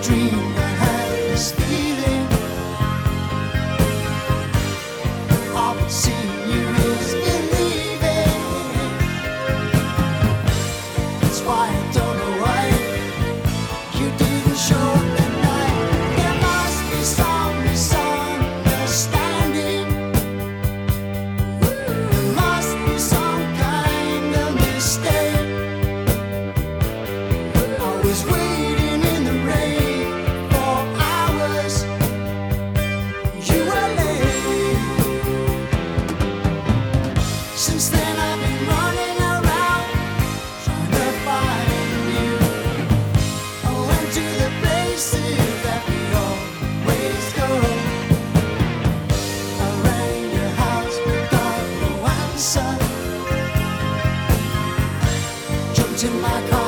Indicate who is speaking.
Speaker 1: dream I had this feeling of seeing you is believing. That's why I don't know why you didn't show up that night. There must be some misunderstanding. There must be some kind of mistake. I was waiting in the rain for hours. You were late. Since then I've been running around trying to find you. I went to the places that we always go. I rang your house but got no answer. Jumped in my car.